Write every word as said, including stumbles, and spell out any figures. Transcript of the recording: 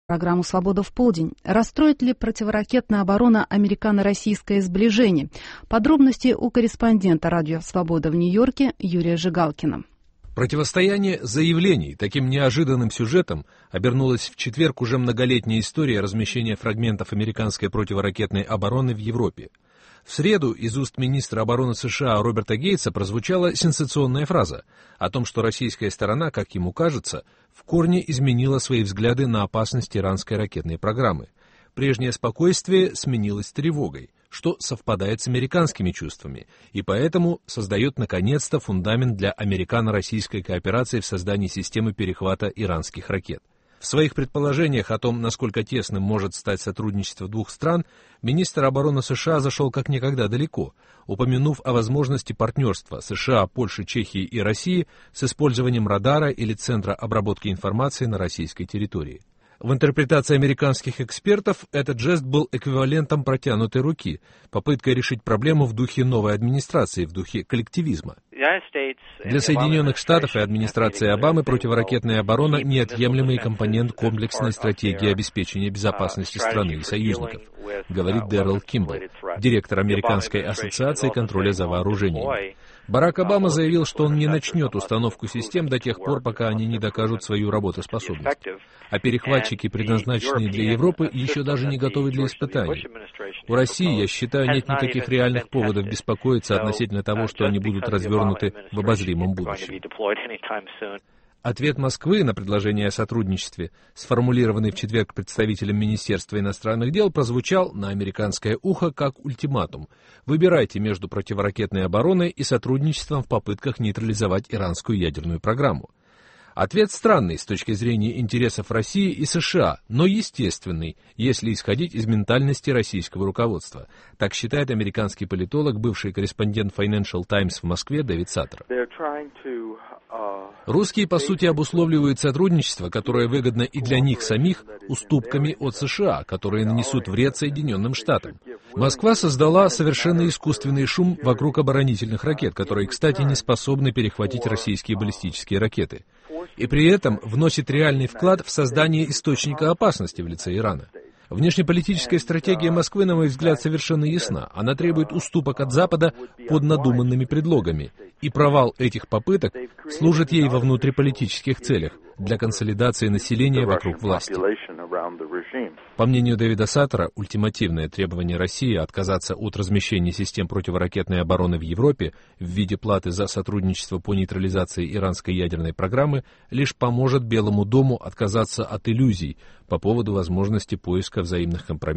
Программу «Свобода в полдень». Расстроит ли противоракетная оборона американо-российское сближение? Подробности у корреспондента радио «Свобода» в Нью-Йорке Юрия Жигалкина. Противостояние заявлений таким неожиданным сюжетом обернулась в четверг уже многолетняя история размещения фрагментов американской противоракетной обороны в Европе. В среду из уст министра обороны США Роберта Гейтса прозвучала сенсационная фраза о том, что российская сторона, как ему кажется, в корне изменила свои взгляды на опасность иранской ракетной программы. Прежнее спокойствие сменилось тревогой, что совпадает с американскими чувствами, и поэтому создает наконец-то фундамент для американо-российской кооперации в создании системы перехвата иранских ракет. В своих предположениях о том, насколько тесным может стать сотрудничество двух стран, министр обороны США зашел как никогда далеко, упомянув о возможности партнерства США, Польши, Чехии и России с использованием радара или центра обработки информации на российской территории. В интерпретации американских экспертов этот жест был эквивалентом протянутой руки, попыткой решить проблему в духе новой администрации, в духе коллективизма. Для Соединенных Штатов и администрации Обамы противоракетная оборона – неотъемлемый компонент комплексной стратегии обеспечения безопасности страны и союзников, говорит Дэрил Кимбл, директор Американской ассоциации контроля за вооружениями. Барак Обама заявил, что он не начнет установку систем до тех пор, пока они не докажут свою работоспособность. А перехватчики, предназначенные для Европы, еще даже не готовы для испытаний. У России, я считаю, нет никаких реальных поводов беспокоиться относительно того, что они будут развернуты в обозримом будущем. Ответ Москвы на предложение о сотрудничестве, сформулированный в четверг представителем Министерства иностранных дел, прозвучал на американское ухо как ультиматум. Выбирайте между противоракетной обороной и сотрудничеством в попытках нейтрализовать иранскую ядерную программу. Ответ странный с точки зрения интересов России и США, но естественный, если исходить из ментальности российского руководства. Так считает американский политолог, бывший корреспондент Financial Times в Москве Дэвид Саттер. Русские, по сути, обусловливают сотрудничество, которое выгодно и для них самих, уступками от США, которые нанесут вред Соединенным Штатам. Москва создала совершенно искусственный шум вокруг оборонительных ракет, которые, кстати, не способны перехватить российские баллистические ракеты. И при этом вносит реальный вклад в создание источника опасности в лице Ирана. Внешнеполитическая стратегия Москвы, на мой взгляд, совершенно ясна. Она требует уступок от Запада под надуманными предлогами. И провал этих попыток служит ей во внутриполитических целях для консолидации населения вокруг власти. По мнению Дэвида Саттера, ультимативное требование России отказаться от размещения систем противоракетной обороны в Европе в виде платы за сотрудничество по нейтрализации иранской ядерной программы лишь поможет Белому дому отказаться от иллюзий по поводу возможности поиска взаимных компромиссов